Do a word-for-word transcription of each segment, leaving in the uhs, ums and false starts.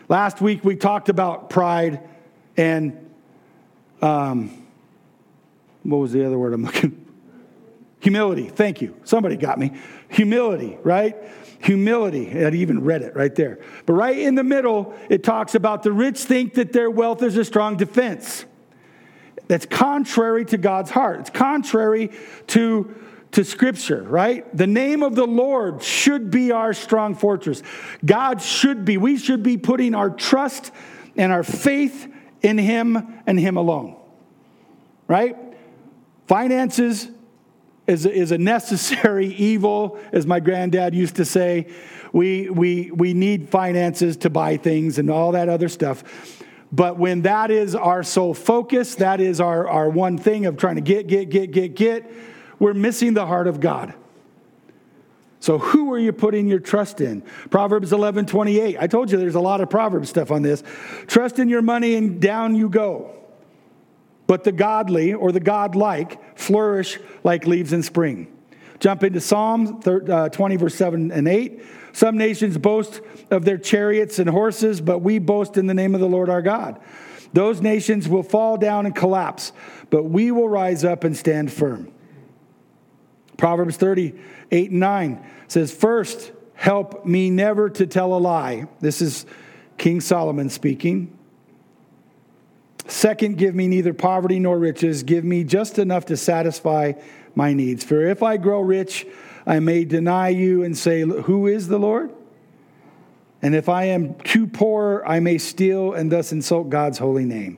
Last week we talked about pride and, um, what was the other word I'm looking for? Humility. Thank you. Somebody got me. Humility, right? Humility. I even read it right there. But right in the middle, it talks about the rich think that their wealth is a strong defense. That's contrary to God's heart. It's contrary to, to Scripture, right? The name of the Lord should be our strong fortress. God should be. We should be putting our trust and our faith in Him and Him alone, right? Finances is, is a necessary evil, as my granddad used to say. We, we, we need finances to buy things and all that other stuff. But when that is our sole focus, that is our, our one thing of trying to get, get, get, get, get, we're missing the heart of God. So who are you putting your trust in? Proverbs eleven twenty-eight. I told you there's a lot of Proverbs stuff on this. Trust in your money and down you go. But the godly or the godlike flourish like leaves in spring. Jump into Psalm twenty, verse seven and eight. Some nations boast of their chariots and horses, but we boast in the name of the Lord our God. Those nations will fall down and collapse, but we will rise up and stand firm. Proverbs thirty-eight and nine says, first, help me never to tell a lie. This is King Solomon speaking. Second, give me neither poverty nor riches. Give me just enough to satisfy my needs. For if I grow rich, I may deny you and say, who is the Lord? And if I am too poor, I may steal and thus insult God's holy name.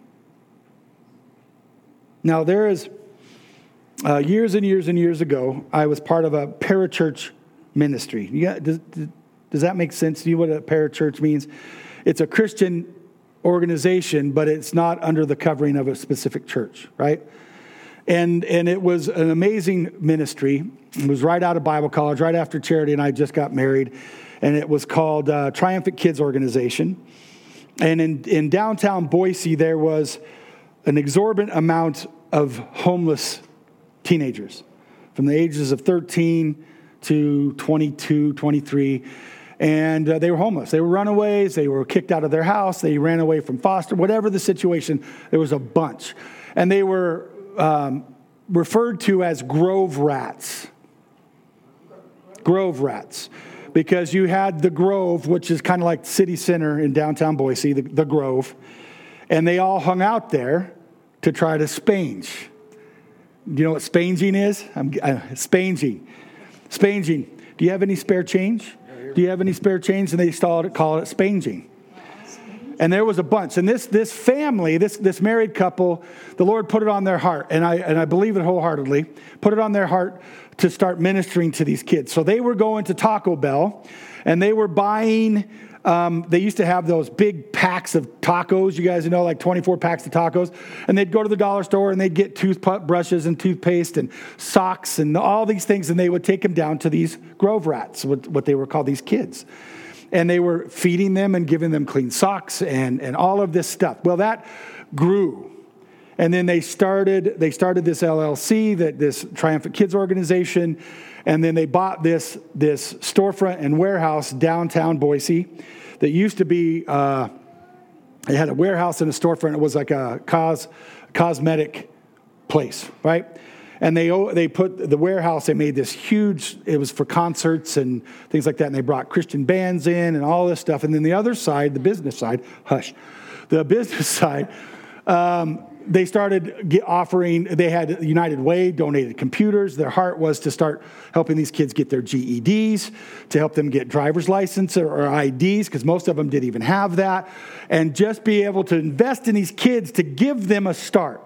Now, there is, uh, years and years and years ago, I was part of a parachurch ministry. You got, does, does that make sense to you, what a parachurch means? It's a Christian organization, but it's not under the covering of a specific church, right? And and it was an amazing ministry. It was right out of Bible college, right after Charity and I just got married. And it was called uh, Triumphant Kids Organization. And in, in downtown Boise, there was an exorbitant amount of homeless teenagers from the ages of thirteen to twenty-two, twenty-three. And uh, they were homeless. They were runaways. They were kicked out of their house. They ran away from foster, whatever the situation. There was a bunch. And they were um, referred to as grove rats. Grove rats. Because you had the Grove, which is kind of like city center in downtown Boise, the, the Grove. And they all hung out there to try to spange. Do you know what spanging is? I'm, uh, spanging. Spanging. Do you have any spare change? Do you have any spare change? And they started call it spanging. And there was a bunch. And this this family, this this married couple, the Lord put it on their heart, and I and I believe it wholeheartedly, put it on their heart to start ministering to these kids. So they were going to Taco Bell, and they were buying, um, they used to have those big packs of tacos, you guys know, like twenty-four packs of tacos. And they'd go to the dollar store, and they'd get toothbrushes and toothpaste and socks and all these things, and they would take them down to these grove rats, what, what they were called, these kids. And they were feeding them and giving them clean socks and, and all of this stuff. Well, that grew. And then they started they started this L L C, that this Triumphant Kids organization, and then they bought this this storefront and warehouse downtown Boise that used to be, uh, it had a warehouse and a storefront. It was like a cos, cosmetic place, right? And they they put the warehouse, they made this huge, it was for concerts and things like that, and they brought Christian bands in and all this stuff. And then the other side, the business side, hush, the business side, um, they started get offering, they had United Way donated computers. Their heart was to start helping these kids get their G E Ds, to help them get driver's license or, or I Ds, because most of them didn't even have that, and just be able to invest in these kids to give them a start.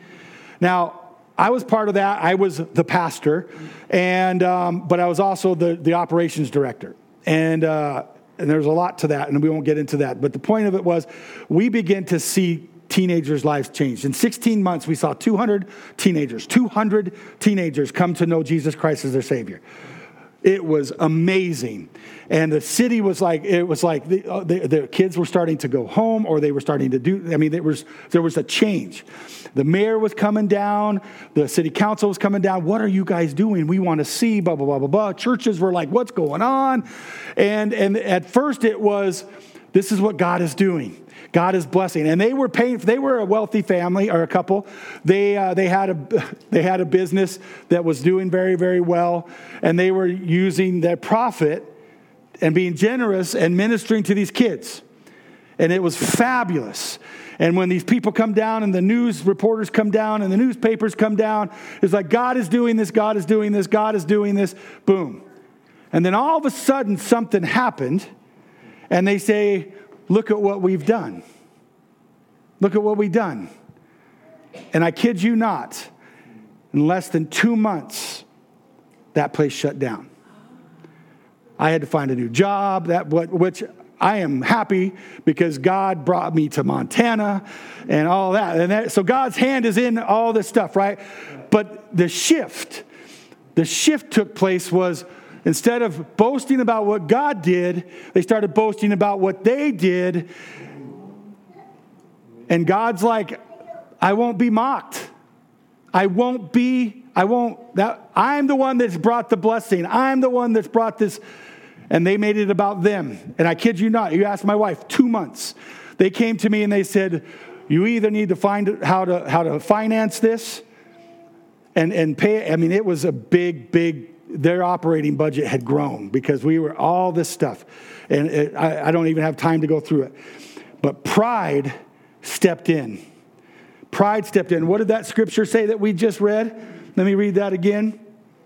Now, I was part of that. I was the pastor, and um, but I was also the, the operations director. And uh, and there's a lot to that, and we won't get into that. But the point of it was we began to see teenagers' lives change. In sixteen months, we saw two hundred teenagers, two hundred teenagers come to know Jesus Christ as their Savior. It was amazing. And the city was like, it was like the, uh, the, the kids were starting to go home, or they were starting to do, I mean, there was, there was a change. The mayor was coming down. The city council was coming down. What are you guys doing? We want to see, blah, blah, blah, blah, blah. Churches were like, what's going on? And, and at first it was This is what God is doing. God is blessing. And they were paying, they were a wealthy family or a couple. They uh, they had a they had a business that was doing very, very well. And they were using their profit and being generous and ministering to these kids. And it was fabulous. And when these people come down and the news reporters come down and the newspapers come down, it's like, God is doing this, God is doing this, God is doing this. Boom. And then all of a sudden something happened. And they say, look at what we've done. Look at what we've done. And I kid you not, in less than two months, that place shut down. I had to find a new job, that which I am happy because God brought me to Montana and all that. And that, so God's hand is in all this stuff, right? But the shift, the shift took place was, instead of boasting about what God did, they started boasting about what they did. And God's like, I won't be mocked. I won't be, I won't, that I'm the one that's brought the blessing. I'm the one that's brought this. And they made it about them. And I kid you not, you ask my wife, two months. They came to me and they said, you either need to find how to how to finance this and, and pay. I mean, it was a big, big, their operating budget had grown because we were all this stuff. And it, I, I don't even have time to go through it. But pride stepped in. Pride stepped in. What did that scripture say that we just read? Let me read that again.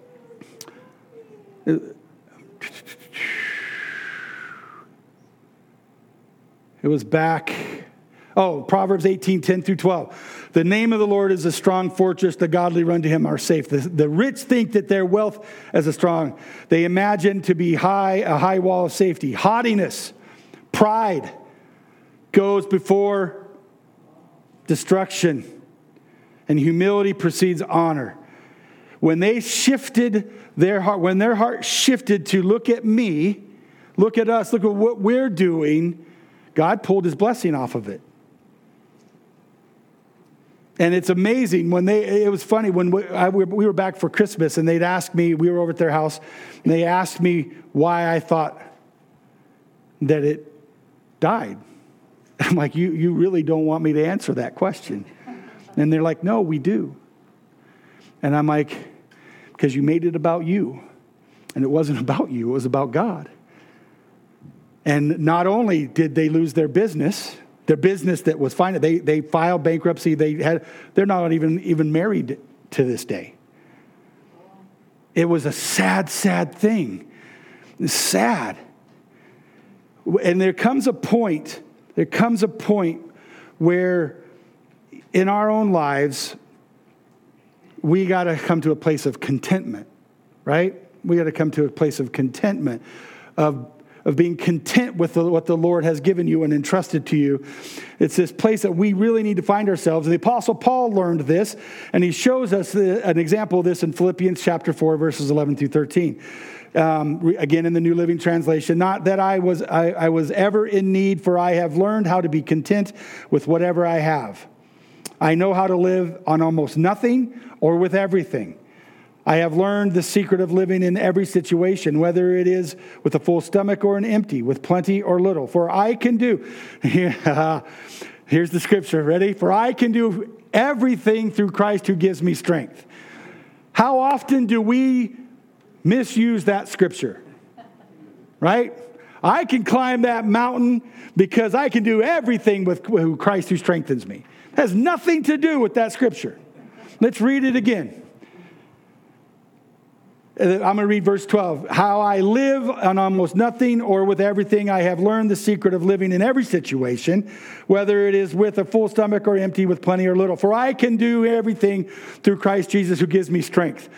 It was back, oh, Proverbs eighteen, ten through twelve. The name of the Lord is a strong fortress. The godly run to him are safe. The, the rich think that their wealth is a strong. They imagine to be high, a high wall of safety. Haughtiness, pride goes before destruction, and humility precedes honor. When they shifted their heart, when their heart shifted to look at me, look at us, look at what we're doing, God pulled his blessing off of it. And it's amazing when they, it was funny when we, I, we were back for Christmas and they'd ask me, we were over at their house, and they asked me why I thought that it died. I'm like, you, you really don't want me to answer that question. And they're like, no, we do. And I'm like, because you made it about you. And it wasn't about you, it was about God. And not only did they lose their business, their business that was fine, they they filed bankruptcy. They had they're not even even married to this day. It was a sad, sad thing. It's sad. And there comes a point, there comes a point where in our own lives, we got to come to a place of contentment, right? We got to come to a place of contentment, of of being content with the, what the Lord has given you and entrusted to you. It's this place that we really need to find ourselves. And the Apostle Paul learned this, and he shows us the, an example of this in Philippians chapter four, verses eleven through thirteen. Um, again, in the New Living Translation, not that I was I, I was ever in need, for I have learned how to be content with whatever I have. I know how to live on almost nothing or with everything. I have learned the secret of living in every situation, whether it is with a full stomach or an empty, with plenty or little. For I can do, here's the scripture, ready? For I can do everything through Christ who gives me strength. How often do we misuse that scripture? Right? I can climb that mountain because I can do everything with Christ who strengthens me. It has nothing to do with that scripture. Let's read it again. I'm going to read verse twelve. How I live on almost nothing or with everything, I have learned the secret of living in every situation, whether it is with a full stomach or empty, with plenty or little. For I can do everything through Christ Jesus who gives me strength.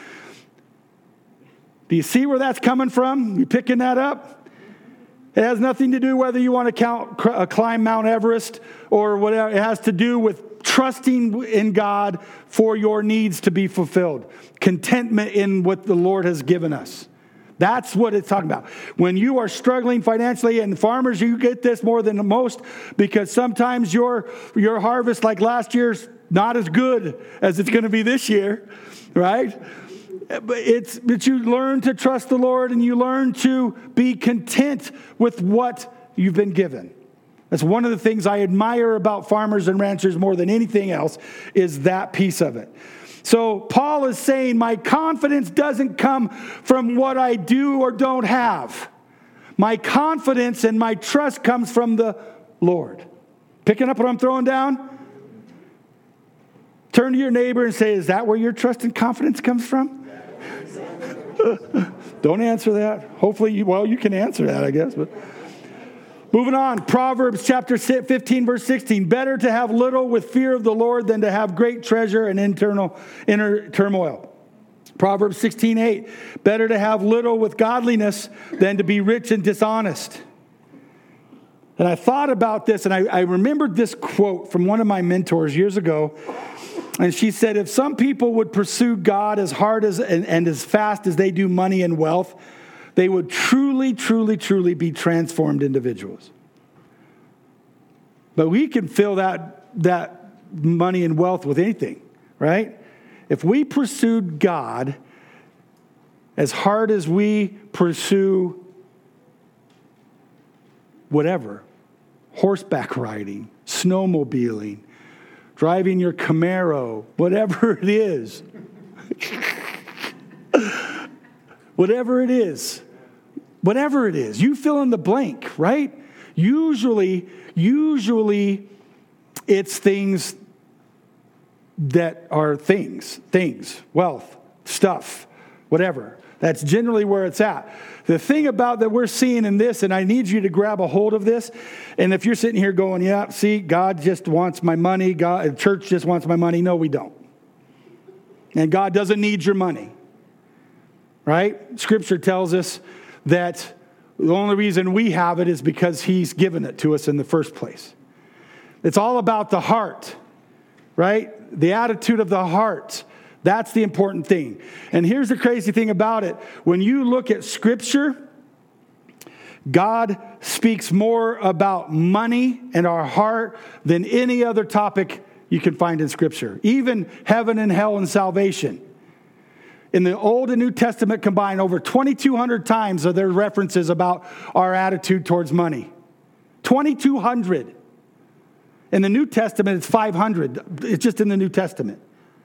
Do you see where that's coming from? You picking that up? It has nothing to do whether you want to count, uh, climb Mount Everest or whatever. It has to do with trusting in God for your needs to be fulfilled. Contentment in what the Lord has given us. That's what it's talking about. When you are struggling financially, and farmers, you get this more than most, because sometimes your, your harvest, like last year's, not as good as it's going to be this year, right? But it's but you learn to trust the Lord and you learn to be content with what you've been given. That's one of the things I admire about farmers and ranchers more than anything else, is that piece of it. So Paul is saying my confidence doesn't come from what I do or don't have. My confidence and my trust comes from the Lord. Picking up what I'm throwing down? Turn to your neighbor and say, is that where your trust and confidence comes from? Don't answer that. Hopefully, you, well, you can answer that, I guess. But moving on, Proverbs chapter fifteen, verse sixteen. Better to have little with fear of the Lord than to have great treasure and internal inner turmoil. Proverbs sixteen, eight. Better to have little with godliness than to be rich and dishonest. And I thought about this, and I, I remembered this quote from one of my mentors years ago. And she said, if some people would pursue God as hard as and, and as fast as they do money and wealth, they would truly, truly, truly be transformed individuals. But we can fill that, that money and wealth with anything, right? If we pursued God as hard as we pursue whatever, horseback riding, snowmobiling, driving your Camaro, whatever it is. whatever it is. Whatever it is. You fill in the blank, right? Usually, usually it's things that are things. Things, wealth, stuff, whatever. That's generally where it's at. The thing about that we're seeing in this, and I need you to grab a hold of this, and if you're sitting here going, yeah, see, God just wants my money, God, church just wants my money. No, we don't. And God doesn't need your money, right? Scripture tells us that the only reason we have it is because he's given it to us in the first place. It's all about the heart, right? The attitude of the heart. That's the important thing. And here's the crazy thing about it. When you look at Scripture, God speaks more about money and our heart than any other topic you can find in Scripture. Even heaven and hell and salvation. In the Old and New Testament combined, over twenty-two hundred times are there references about our attitude towards money. twenty-two hundred. In the New Testament, it's five hundred. It's just in the New Testament.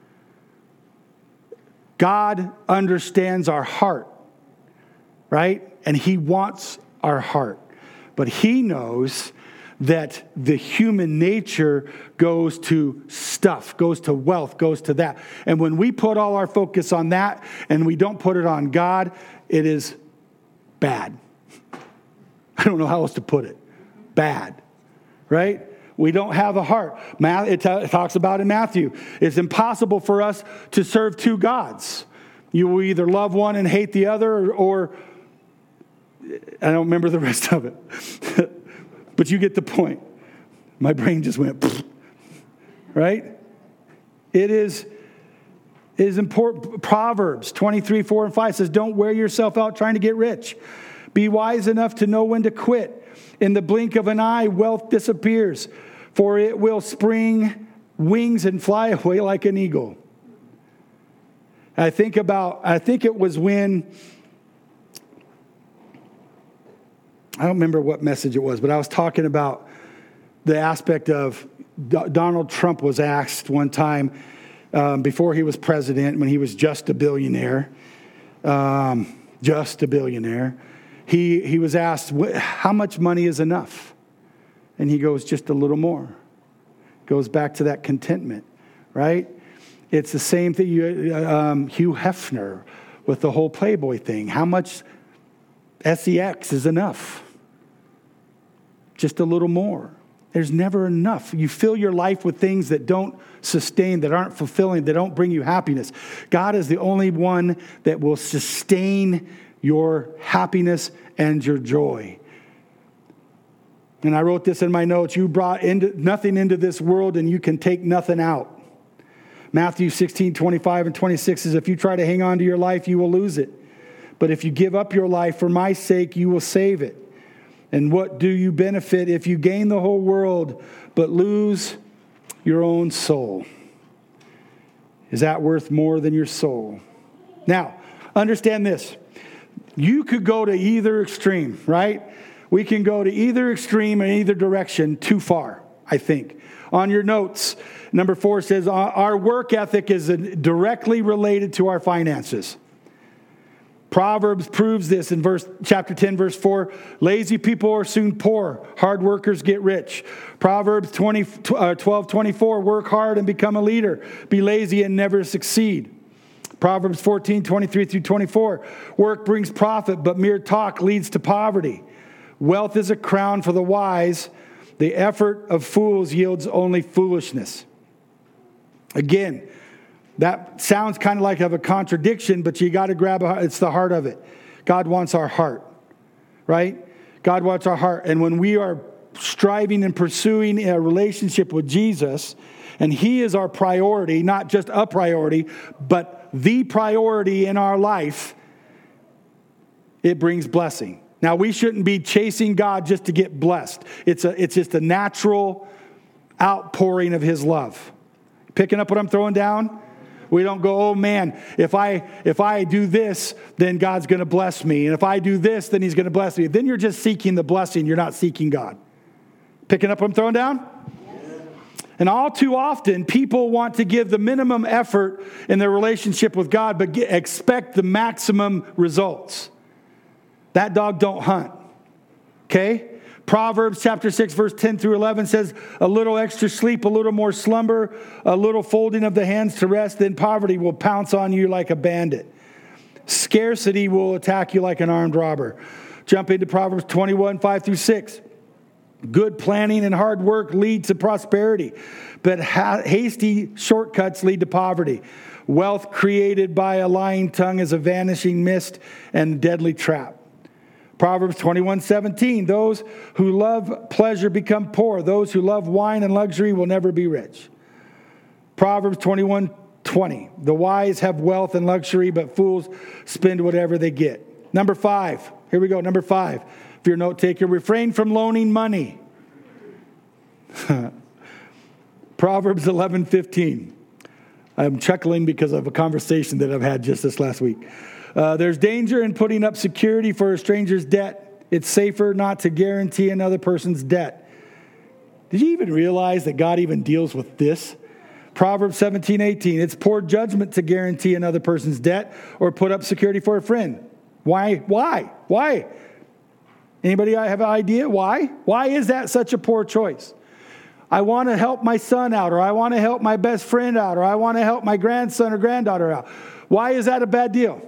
God understands our heart, right? And he wants our heart. But he knows that the human nature goes to stuff, goes to wealth, goes to that. And when we put all our focus on that and we don't put it on God, it is bad. I don't know how else to put it. Bad, right? We don't have a heart. It talks about in Matthew, it's impossible for us to serve two gods. You will either love one and hate the other, or, or I don't remember the rest of it. But you get the point. My brain just went, right? It is, it is important. Proverbs twenty-three, four and five says, don't wear yourself out trying to get rich. Be wise enough to know when to quit. In the blink of an eye, wealth disappears, for it will spring wings and fly away like an eagle. I think about, I think it was when, I don't remember what message it was, but I was talking about the aspect of Donald Trump was asked one time um, before he was president, when he was just a billionaire, um, just a billionaire. He he was asked, how much money is enough? And he goes, just a little more. Goes back to that contentment, right? It's the same thing, you, um, Hugh Hefner with the whole Playboy thing. How much sex is enough? Just a little more. There's never enough. You fill your life with things that don't sustain, that aren't fulfilling, that don't bring you happiness. God is the only one that will sustain your happiness and your joy. And I wrote this in my notes. You brought into, nothing into this world, and you can take nothing out. Matthew sixteen, twenty-five and twenty-six says, if you try to hang on to your life, you will lose it. But if you give up your life for my sake, you will save it. And what do you benefit if you gain the whole world but lose your own soul? Is that worth more than your soul? Now, understand this. You could go to either extreme, right? We can go to either extreme in either direction too far, I think. On your notes, number four says, our work ethic is directly related to our finances. Proverbs proves this in verse chapter ten, verse four. Lazy people are soon poor. Hard workers get rich. Proverbs twenty, uh, twelve twenty-four, work hard and become a leader. Be lazy and never succeed. Proverbs fourteen, twenty-three through twenty-four, work brings profit, but mere talk leads to poverty. Wealth is a crown for the wise. The effort of fools yields only foolishness. Again, that sounds kind of like of a contradiction, but you got to grab a, it's the heart of it. God wants our heart, right? God wants our heart. And when we are striving and pursuing a relationship with Jesus, and He is our priority, not just a priority, but the priority in our life, it brings blessing. Now, we shouldn't be chasing God just to get blessed. It's a, it's just a natural outpouring of His love. Picking up what I'm throwing down? We don't go, oh man, if I if I do this, then God's going to bless me. And if I do this, then He's going to bless me. Then you're just seeking the blessing. You're not seeking God. Picking up what I'm throwing down? Yes. And all too often, people want to give the minimum effort in their relationship with God, but get, expect the maximum results. That dog don't hunt. Okay? Proverbs chapter six, verse ten through eleven says, a little extra sleep, a little more slumber, a little folding of the hands to rest, then poverty will pounce on you like a bandit. Scarcity will attack you like an armed robber. Jump into Proverbs twenty-one, five through six. Good planning and hard work lead to prosperity, but ha- hasty shortcuts lead to poverty. Wealth created by a lying tongue is a vanishing mist and deadly trap. Proverbs twenty-one, seventeen, those who love pleasure become poor. Those who love wine and luxury will never be rich. Proverbs twenty-one, twenty, the wise have wealth and luxury, but fools spend whatever they get. Number five, here we go, number five. If you're a note taker, refrain from loaning money. Proverbs eleven, fifteen. I'm chuckling because of a conversation that I've had just this last week. Uh, there's danger in putting up security for a stranger's debt. It's safer not to guarantee another person's debt. Did you even realize that God even deals with this? Proverbs seventeen, eighteen. It's poor judgment to guarantee another person's debt or put up security for a friend. Why? Why? Why? Anybody have an idea why? Why is that such a poor choice? I want to help my son out, or I want to help my best friend out, or I want to help my grandson or granddaughter out. Why is that a bad deal?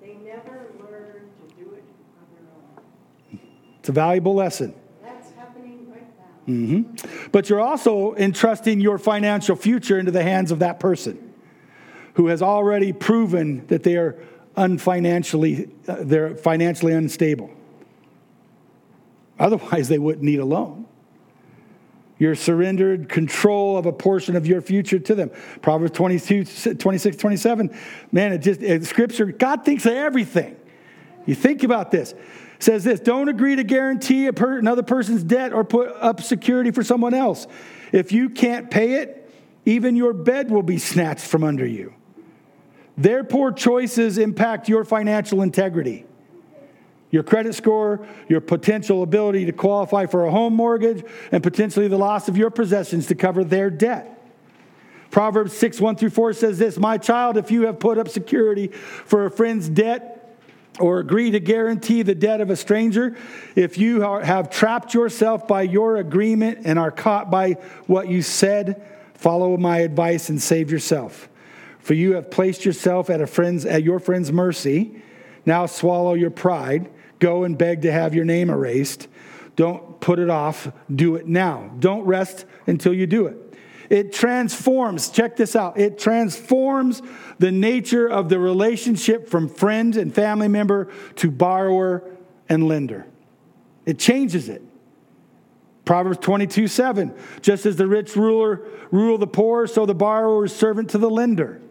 It's a valuable lesson. That's happening right now. Mm-hmm. But you're also entrusting your financial future into the hands of that person who has already proven that they are unfinancially, uh, they're financially unstable. Otherwise, they wouldn't need a loan. You're surrendered control of a portion of your future to them. Proverbs twenty-two, twenty-six, twenty-seven. Man, it just, it, Scripture, God thinks of everything. You think about this. Says this, don't agree to guarantee a per, another person's debt or put up security for someone else. If you can't pay it, even your bed will be snatched from under you. Their poor choices impact your financial integrity, your credit score, your potential ability to qualify for a home mortgage, and potentially the loss of your possessions to cover their debt. Proverbs six, one through four says this, my child, if you have put up security for a friend's debt, or agree to guarantee the debt of a stranger, if you have trapped yourself by your agreement and are caught by what you said, follow my advice and save yourself. For you have placed yourself at a friend's at your friend's mercy. Now swallow your pride. Go and beg to have your name erased. Don't put it off. Do it now. Don't rest until you do it. It transforms, check this out, it transforms the nature of the relationship from friend and family member to borrower and lender. It changes it. Proverbs twenty-two, seven, just as the rich ruler rule the poor, so the borrower is servant to the lender.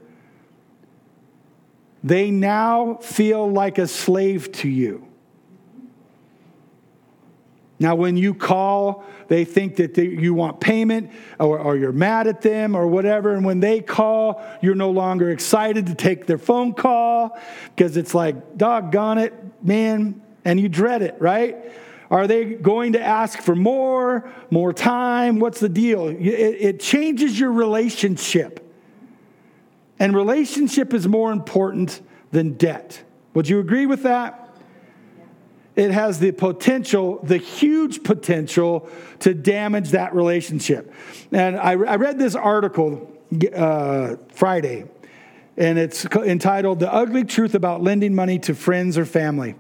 They now feel like a slave to you. Now, when you call, they think that they, you want payment or, or you're mad at them or whatever. And when they call, you're no longer excited to take their phone call because it's like, doggone it, man, and you dread it, right? Are they going to ask for more, more time? What's the deal? It, it changes your relationship. And relationship is more important than debt. Would you agree with that? It has the potential, the huge potential to damage that relationship. And I, I read this article uh, Friday, and it's entitled "The Ugly Truth About Lending Money to Friends or Family."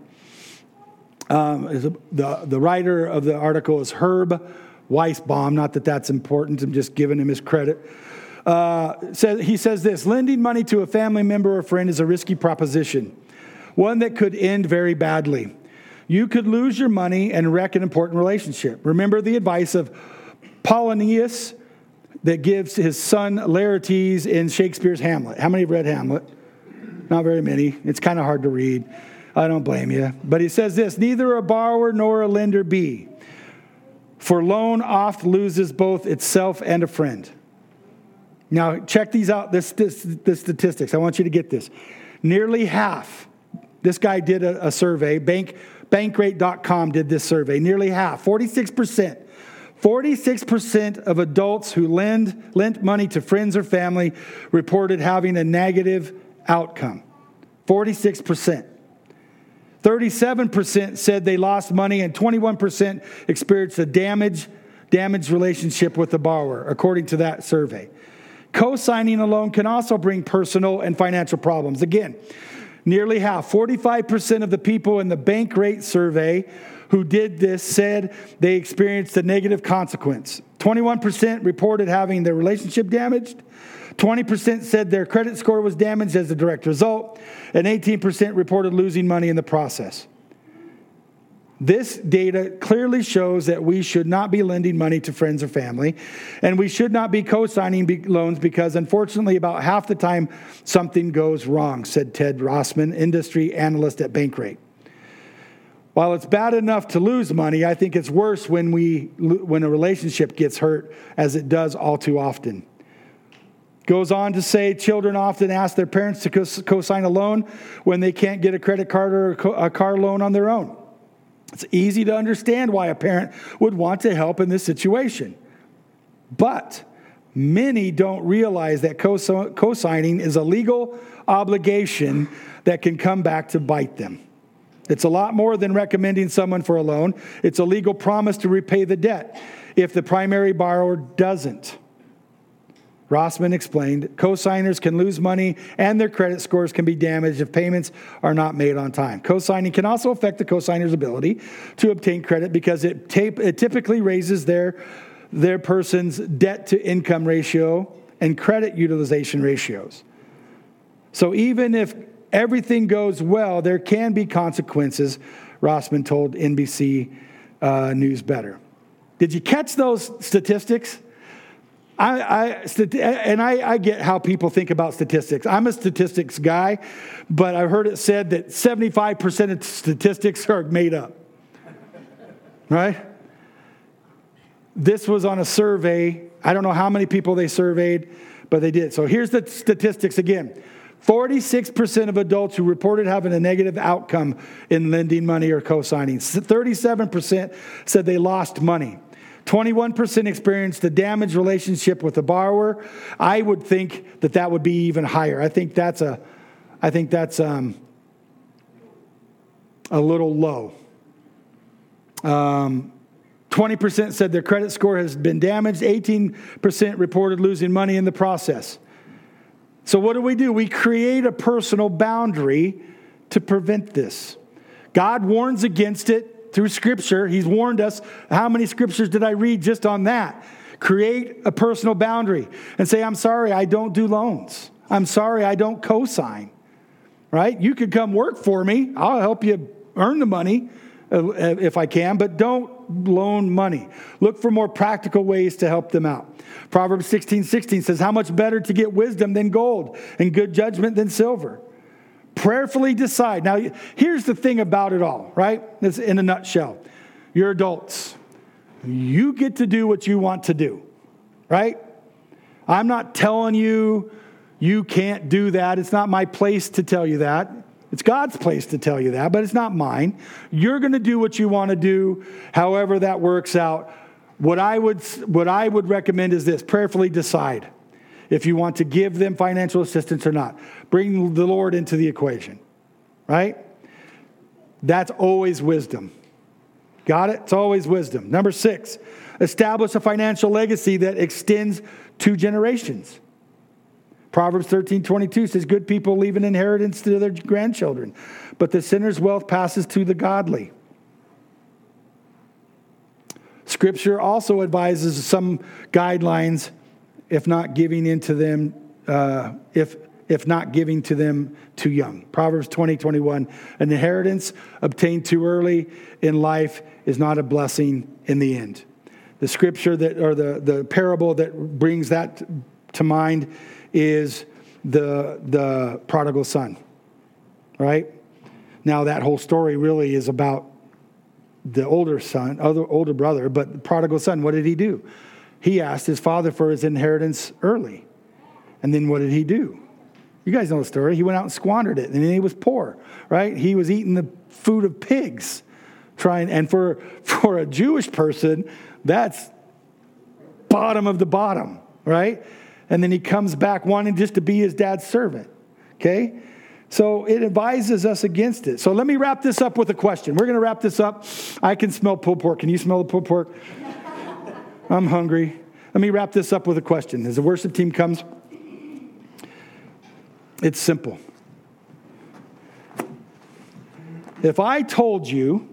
Um, the, the writer of the article is Herb Weisbaum. Not that that's important. I'm just giving him his credit. Uh, says, he says this: lending money to a family member or friend is a risky proposition, one that could end very badly. You could lose your money and wreck an important relationship. Remember the advice of Polonius that gives his son Laertes in Shakespeare's Hamlet. How many have read Hamlet? Not very many. It's kind of hard to read. I don't blame you. But he says this: neither a borrower nor a lender be, for loan oft loses both itself and a friend. Now, check these out, this, this, the statistics. I want you to get this. Nearly half, this guy did a, a survey, Bank, Bankrate dot com did this survey. Nearly half, forty-six percent. forty-six percent of adults who lend lent money to friends or family reported having a negative outcome. forty-six percent. thirty-seven percent said they lost money, and twenty-one percent experienced a damage, damaged relationship with the borrower, according to that survey. Co-signing a loan can also bring personal and financial problems. Again, nearly half, forty-five percent of the people in the Bankrate survey who did this said they experienced a negative consequence. twenty-one percent reported having their relationship damaged. twenty percent said their credit score was damaged as a direct result. And eighteen percent reported losing money in the process. This data clearly shows that we should not be lending money to friends or family, and we should not be co-signing be- loans because, unfortunately, about half the time something goes wrong, said Ted Rossman, industry analyst at Bankrate. While it's bad enough to lose money, I think it's worse when we when a relationship gets hurt, as it does all too often. Goes on to say children often ask their parents to co-sign a loan when they can't get a credit card or a car loan on their own. It's easy to understand why a parent would want to help in this situation. But many don't realize that co-signing is a legal obligation that can come back to bite them. It's a lot more than recommending someone for a loan. It's a legal promise to repay the debt if the primary borrower doesn't. Rossman explained, co-signers can lose money and their credit scores can be damaged if payments are not made on time. Co-signing can also affect the co-signer's ability to obtain credit because it, tape, it typically raises their, their person's debt-to-income ratio and credit utilization ratios. So even if everything goes well, there can be consequences, Rossman told N B C uh, News Better. Did you catch those statistics? I, I and I, I get how people think about statistics. I'm a statistics guy, but I've heard it said that seventy-five percent of statistics are made up. Right? This was on a survey. I don't know how many people they surveyed, but they did. So here's the statistics again. forty-six percent of adults who reported having a negative outcome in lending money or co-signing. thirty-seven percent said they lost money. twenty-one percent experienced a damaged relationship with the borrower. I would think that that would be even higher. I think that's a, I think that's um, a little low. Um, twenty percent said their credit score has been damaged. eighteen percent reported losing money in the process. So what do we do? We create a personal boundary to prevent this. God warns against it. Through Scripture, He's warned us. How many Scriptures did I read just on that? Create a personal boundary and say, I'm sorry, I don't do loans. I'm sorry, I don't co-sign. Right? You could come work for me. I'll help you earn the money if I can, but don't loan money. Look for more practical ways to help them out. Proverbs sixteen sixteen says, how much better to get wisdom than gold and good judgment than silver. Prayerfully decide. Now, here's the thing about it all, right? It's in a nutshell. You're adults. You get to do what you want to do, right? I'm not telling you you can't do that. It's not my place to tell you that. It's God's place to tell you that, but it's not mine. You're going to do what you want to do, however that works out. What I would what I would recommend is this: prayerfully decide if you want to give them financial assistance or not. Bring the Lord into the equation, right? That's always wisdom. Got it? It's always wisdom. Number six, establish a financial legacy that extends two generations. Proverbs thirteen twenty-two says, good people leave an inheritance to their grandchildren, but the sinner's wealth passes to the godly. Scripture also advises some guidelines if not giving into them, uh, if if not giving to them too young. Proverbs twenty twenty-one, an inheritance obtained too early in life is not a blessing in the end. The scripture that, or the, the parable that brings that to mind is the, the prodigal son, right? Now that whole story really is about the older son, other older brother, but the prodigal son, what did he do? He asked his father for his inheritance early. And then what did he do? You guys know the story. He went out and squandered it, and then he was poor, right? He was eating the food of pigs. Trying, and for, for a Jewish person, that's bottom of the bottom, right? And then he comes back wanting just to be his dad's servant, okay? So it advises us against it. So let me wrap this up with a question. We're going to wrap this up. I can smell pulled pork. Can you smell the pulled pork? I'm hungry. Let me wrap this up with a question. As the worship team comes, it's simple. If I told you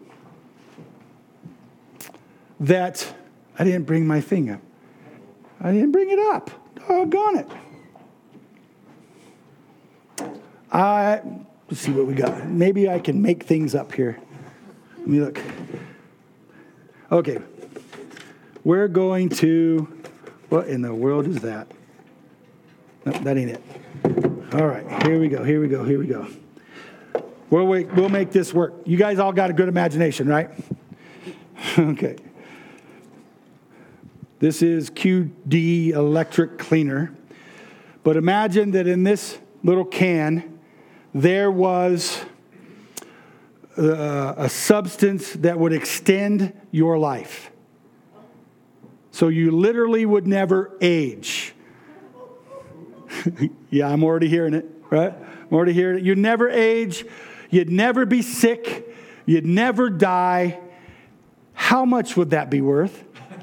that I didn't bring my thing up, I didn't bring it up. Doggone it. I, let's see what we got. Maybe I can make things up here. Let me look. Okay. We're going to, what in the world is that? No, that ain't it. All right, here we go, here we go, here we go. We'll, wait, we'll make this work. You guys all got a good imagination, right? Okay. This is Q D electric cleaner. But imagine that in this little can, there was uh, a substance that would extend your life. So you literally would never age. Yeah, I'm already hearing it, right? I'm already hearing it. You'd never age. You'd never be sick. You'd never die. How much would that be worth?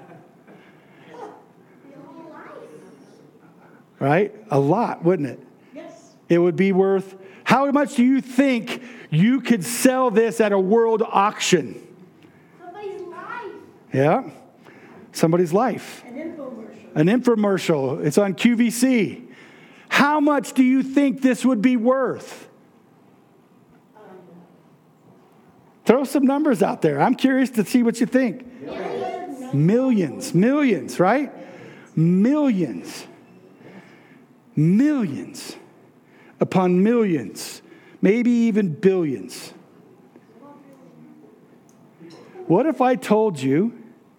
Right? A lot, wouldn't it? Yes. It would be worth, how much do you think you could sell this at a world auction? Somebody's life. Yeah. Somebody's life. An infomercial. An infomercial. It's on Q V C. How much do you think this would be worth? Um, Throw some numbers out there. I'm curious to see what you think. millions. Millions. Millions, right? Millions. Millions upon millions. Maybe even billions. What if I told you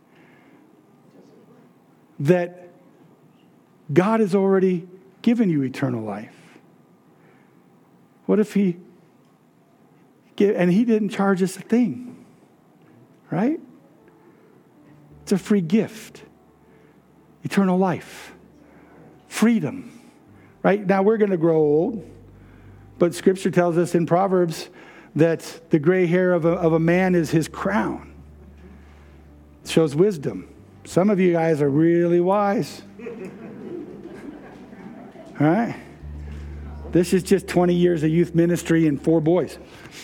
that God has already given you eternal life? What if he, and he didn't charge us a thing, right? It's a free gift. Eternal life. Freedom. Right? Now we're going to grow old, but Scripture tells us in Proverbs that the gray hair of a, of a man is his crown. It shows wisdom. Some of you guys are really wise. All right? This is just twenty years of youth ministry and four boys.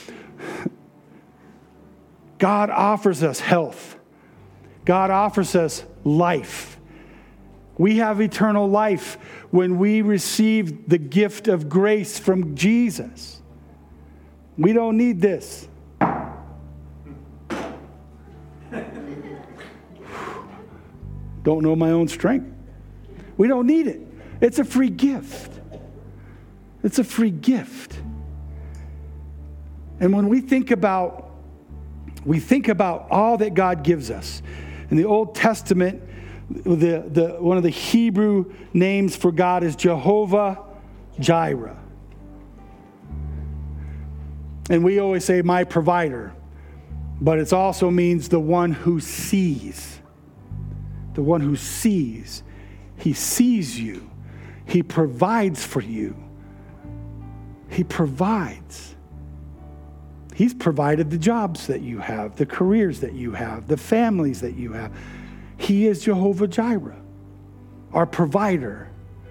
God offers us health. God offers us life. We have eternal life when we receive the gift of grace from Jesus. We don't need this. Don't know my own strength. We don't need it. It's a free gift. It's a free gift. And when we think about, we think about all that God gives us. In the Old Testament, the, the, one of the Hebrew names for God is Jehovah Jireh. And we always say, my provider. But it also means the one who sees. The one who sees. He sees you. He provides for you. He provides. He's provided the jobs that you have, the careers that you have, the families that you have. He is Jehovah Jireh, our provider.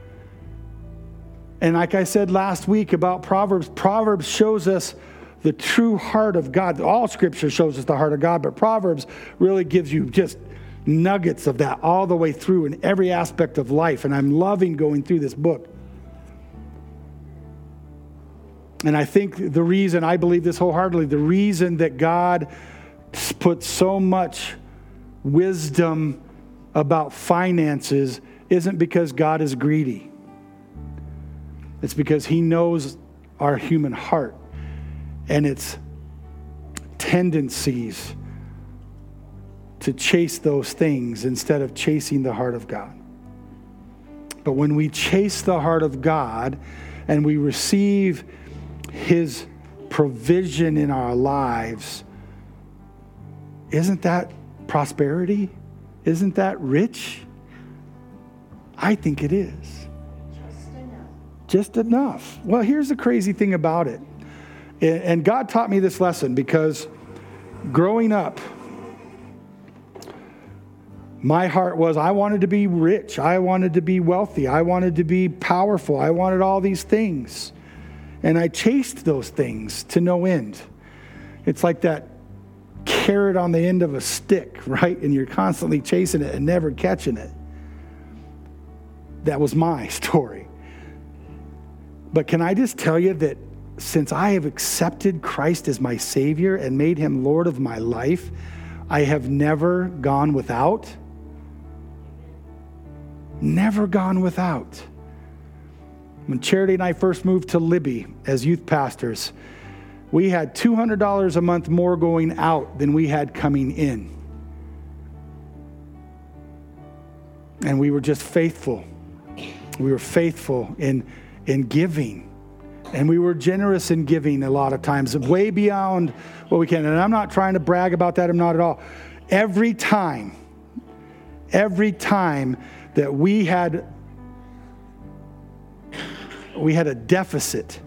And like I said last week about Proverbs, Proverbs shows us the true heart of God. All Scripture shows us the heart of God, but Proverbs really gives you just nuggets of that all the way through in every aspect of life. And I'm loving going through this book. And I think the reason, I believe this wholeheartedly, the reason that God put so much wisdom about finances isn't because God is greedy. It's because he knows our human heart and its tendencies to chase those things instead of chasing the heart of God. But when we chase the heart of God and we receive his provision in our lives, isn't that prosperity? Isn't that rich? I think it is. Just enough. Just enough. Well, here's the crazy thing about it. And God taught me this lesson because growing up, my heart was I wanted to be rich. I wanted to be wealthy. I wanted to be powerful. I wanted all these things. And I chased those things to no end. It's like that carrot on the end of a stick, right? And you're constantly chasing it and never catching it. That was my story. But can I just tell you that since I have accepted Christ as my Savior and made him Lord of my life, I have never gone without. Never gone without. When Charity and I first moved to Libby as youth pastors, we had two hundred dollars a month more going out than we had coming in. And we were just faithful. We were faithful in, in giving. And we were generous in giving a lot of times, way beyond what we can. And I'm not trying to brag about that. I'm not at all. Every time, every time that we had, we had a deficit,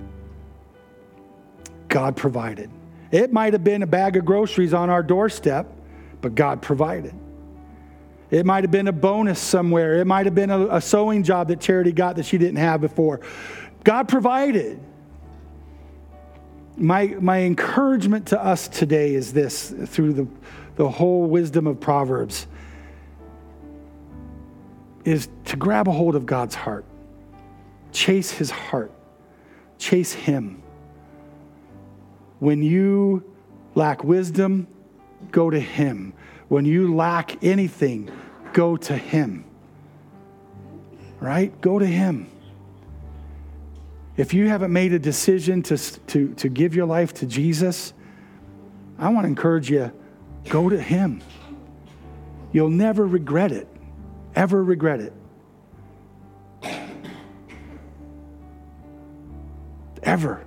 God provided. It might have been a bag of groceries on our doorstep, but God provided. It might have been a bonus somewhere. It might have been a, a sewing job that Charity got that she didn't have before. God provided. My, my encouragement to us today is this, through the, the whole wisdom of Proverbs, is to grab a hold of God's heart. Chase his heart. Chase him. When you lack wisdom, go to him. When you lack anything, go to him. Right? Go to him. If you haven't made a decision to, to, to give your life to Jesus, I want to encourage you, go to him. You'll never regret it. Ever regret it. Ever.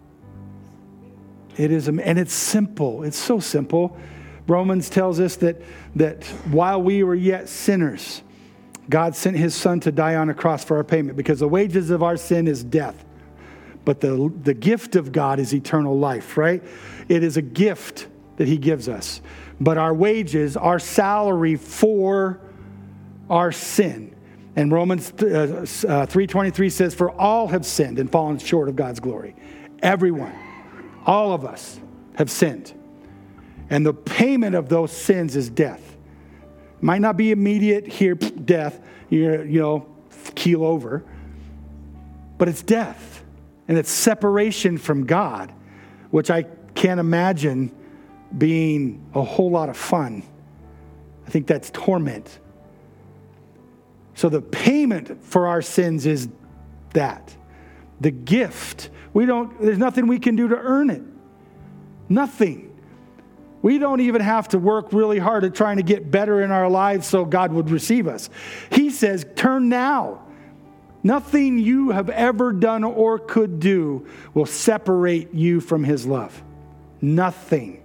It is, and it's simple. It's so simple. Romans tells us that, that while we were yet sinners, God sent his son to die on a cross for our payment, because the wages of our sin is death. But the, the gift of God is eternal life, right? It is a gift that he gives us. But our wages, our salary for our sin. And Romans uh, three twenty-three says, for all have sinned and fallen short of God's glory. Everyone, all of us have sinned. And the payment of those sins is death. Might not be immediate here, death, you're, you know, keel over. But it's death. And it's separation from God, which I can't imagine being a whole lot of fun. I think that's torment. So the payment for our sins is that. The gift. We don't, there's nothing we can do to earn it. Nothing. We don't even have to work really hard at trying to get better in our lives so God would receive us. He says, turn now. Nothing you have ever done or could do will separate you from his love. Nothing.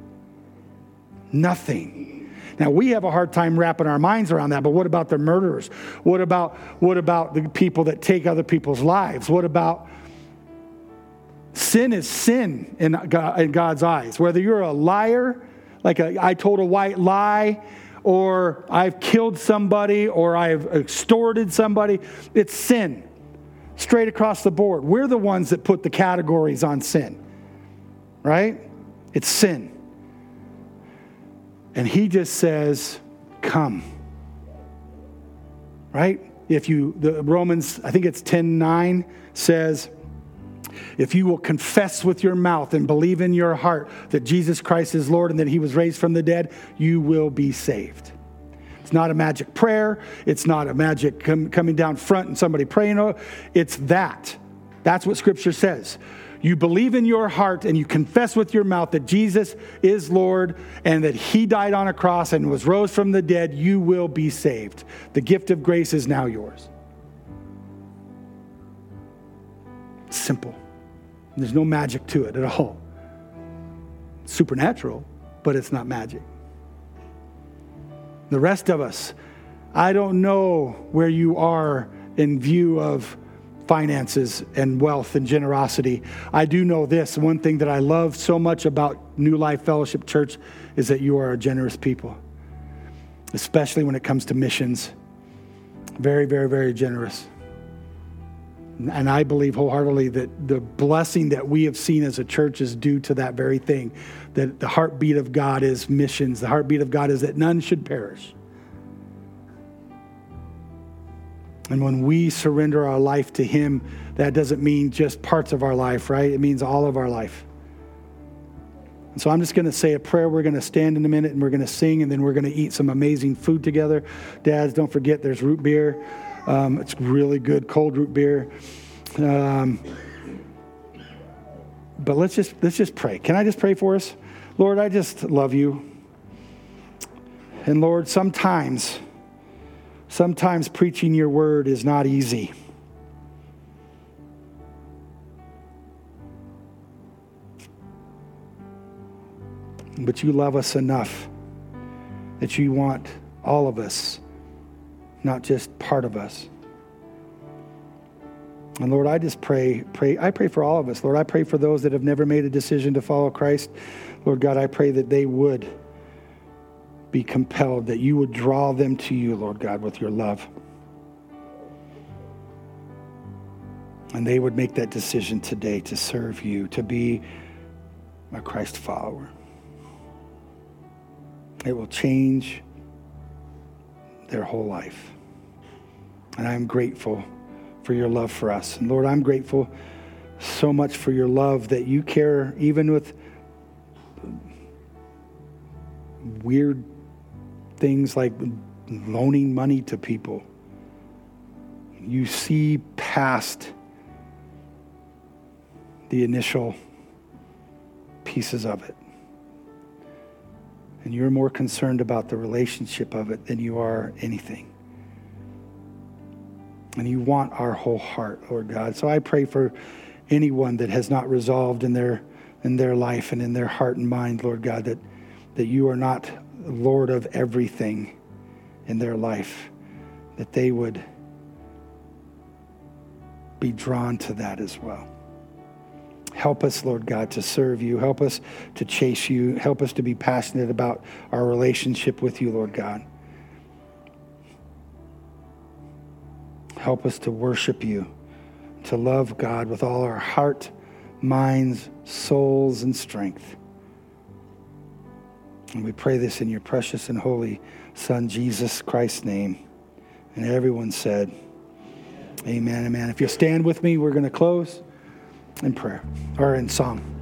Nothing. Now, we have a hard time wrapping our minds around that, but what about the murderers? What about, what about the people that take other people's lives? What about sin is sin in, God, in God's eyes. Whether you're a liar, like a, I told a white lie, or I've killed somebody, or I've extorted somebody, it's sin. Straight across the board. We're the ones that put the categories on sin. Right? It's sin. And he just says, come. Right? If you, the Romans, I think it's ten nine says, if you will confess with your mouth and believe in your heart that Jesus Christ is Lord and that he was raised from the dead, you will be saved. It's not a magic prayer. It's not a magic com- coming down front and somebody praying. It's that. That's what Scripture says. You believe in your heart and you confess with your mouth that Jesus is Lord and that he died on a cross and was rose from the dead, you will be saved. The gift of grace is now yours. Simple. There's no magic to it at all. It's supernatural, but it's not magic. The rest of us, I don't know where you are in view of finances and wealth and generosity. I do know this. One thing that I love so much about New Life Fellowship Church is that you are a generous people, especially when it comes to missions. Very, very, very generous. And I believe wholeheartedly that the blessing that we have seen as a church is due to that very thing. That the heartbeat of God is missions. The heartbeat of God is that none should perish. And when we surrender our life to him, that doesn't mean just parts of our life, right? It means all of our life. And so I'm just going to say a prayer. We're going to stand in a minute and we're going to sing and then we're going to eat some amazing food together. Dads, don't forget there's root beer. Um, it's really good cold root beer. Um, but let's just let's just pray. Can I just pray for us? Lord, I just love you. And Lord, sometimes, sometimes preaching your word is not easy. But you love us enough that you want all of us, not just part of us. And Lord, I just pray, pray, I pray for all of us. Lord, I pray for those that have never made a decision to follow Christ. Lord God, I pray that they would be compelled, that you would draw them to you, Lord God, with your love. And they would make that decision today to serve you, to be a Christ follower. It will change their whole life. And I'm grateful for your love for us. And Lord, I'm grateful so much for your love that you care even with weird things like loaning money to people. You see past the initial pieces of it. And you're more concerned about the relationship of it than you are anything. And you want our whole heart, Lord God. So I pray for anyone that has not resolved in their in their life and in their heart and mind, Lord God, that, that you are not Lord of everything in their life, that they would be drawn to that as well. Help us, Lord God, to serve you. Help us to chase you. Help us to be passionate about our relationship with you, Lord God. Help us to worship you, to love God with all our heart, minds, souls, and strength. And we pray this in your precious and holy Son, Jesus Christ's name. And everyone said, amen, amen. If you'll stand with me, we're going to close in prayer or in song.